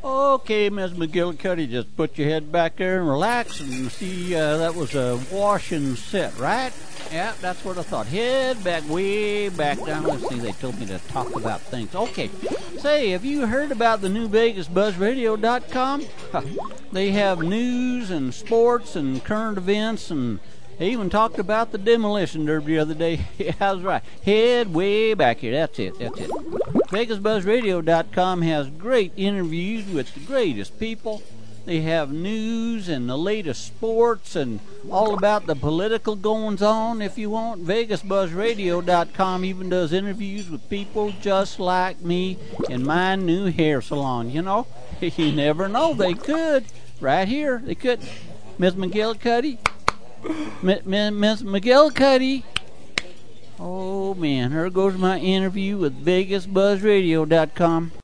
Okay, Ms. McGillicuddy, just put your head back there and relax and see. That was a wash and sit, right? Yeah, that's what I thought. Head back, way back down. Let's see, they told me to talk about things. Okay, say, have you heard about the new VegasBuzzRadio.com? They have news and sports and current events, and they even talked about the demolition derby the other day. Yeah, that's right. Head way back here. That's it. VegasBuzzRadio.com has great interviews with the greatest people. They have news and the latest sports and all about the political goings-on if you want. VegasBuzzRadio.com even does interviews with people just like me in my new hair salon. You know, you never know. They could. Right here. They could. Miss McGillicuddy. Miss McGillicuddy. Oh, man. Here goes my interview with VegasBuzzRadio.com.